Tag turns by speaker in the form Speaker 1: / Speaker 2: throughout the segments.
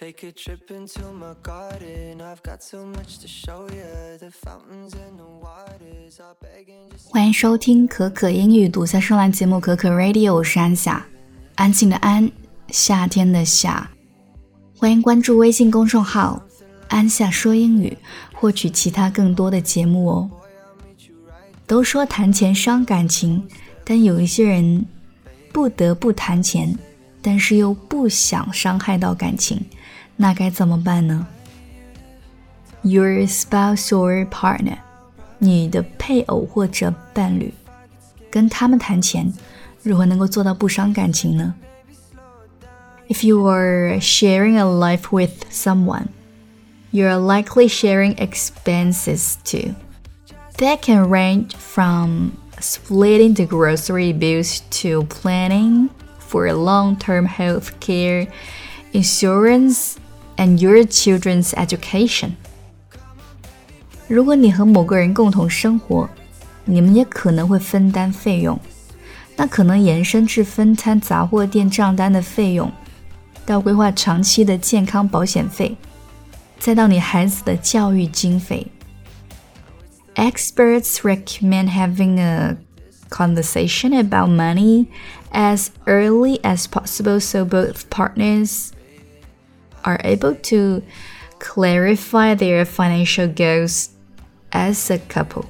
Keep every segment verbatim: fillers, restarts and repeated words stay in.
Speaker 1: Take a trip into my garden. I've got so much to show you. The fountains and the waters are begging just.
Speaker 2: 欢迎收听可可英语读下声兰节目可可 Radio， 我是安夏，安静的安，夏天的夏。欢迎关注微信公众号安夏说英语，获取其他更多的节目哦。都说谈钱伤感情，但有一些人不得不谈钱，但是又不想伤害到感情，那该怎么办呢？ Your spouse or partner， 你的配偶或者伴侣，跟他们谈钱，如何能够做到不伤感情呢？ If you are sharing a life with someone, you are likely sharing expenses too. That can range from splitting the grocery bills to planning for long-term health care, insurance, and your children's education. 如果你和某个人共同生活，你们也可能会分担费用，那可能延伸至分摊杂货店账单的费用，到规划长期的健康保险费，再到你孩子的教育经费。Experts recommend having a conversation about money as early as possible so both partners are able to clarify their financial goals as a couple.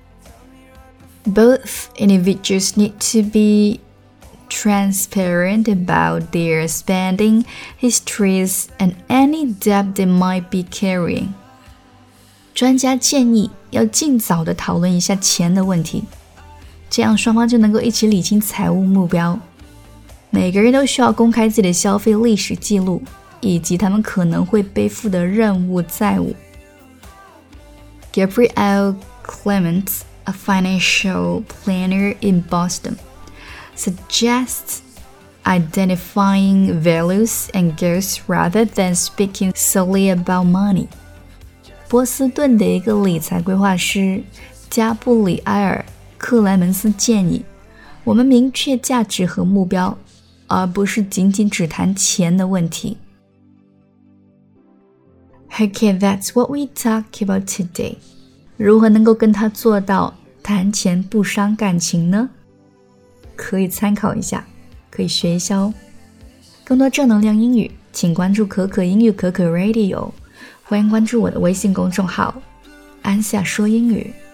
Speaker 2: Both individuals need to be transparent about their spending histories and any debt they might be carrying. 专家建议要尽早地讨论一下钱的问题，这样双方就能够一起理清财务目标。每个人都需要公开自己的消费历史记录，以及他们可能会背负的任务债务。Gabrielle Clement, a financial planner in Boston, suggests identifying values and goals rather than speaking solely about money. 波士顿的一个理财规划师加布里埃尔克莱门斯建议，我们明确价值和目标，而不是仅仅只谈钱的问题。Okay, that's what we talk about today. 如何能够跟他做到谈钱不伤感情呢？可以参考一下，可以学一下哦。更多正能量英语，请关注可可英语可可 Radio。欢迎关注我的微信公众号安夏说英语。